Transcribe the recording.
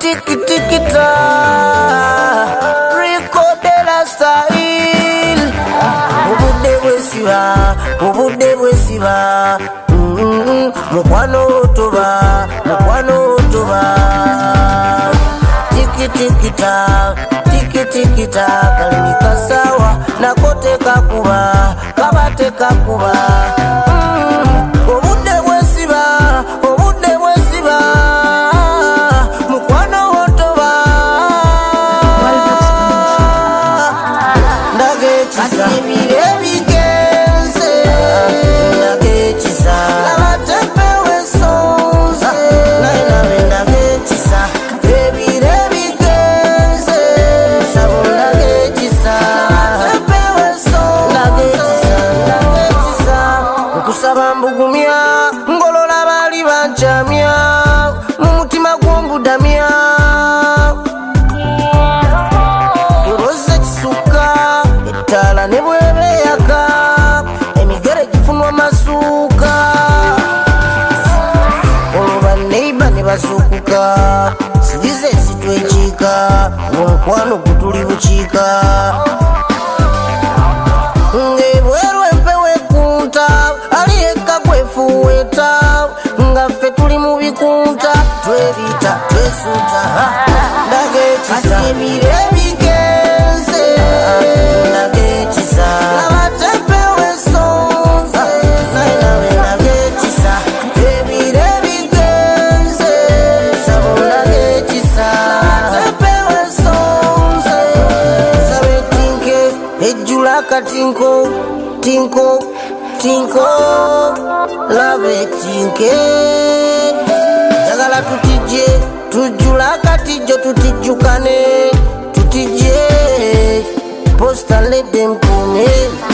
tiki tiki ta Rico de la style Ubude bwesiba Mukwano otoba Tiki tiki ta Kalimika sawa Nakote kakuba Kabate kakuba Ubude bwesiba Mukwano otoba Ndagechisa Sabambugumia ngolola bali banchamia mumutima gwongudamia Uroze kisuka etala nebwebeyaka emigere gifunwa masuka oloba neiba nebasukuka sigize zitwechika omukwano gutuli buchika nga ffe tuli mu bikunta twebita twesuuta ndagekisa emire bigenze ndagekisa abatepe wesonze nawe ndagekisa emire bigenze sabo ndagekisa abatepe wesonze sabe tinke ejjula katinko Tinko love tinke Jagala tutije Tujula katijo tutijukane Tutije Posta let them come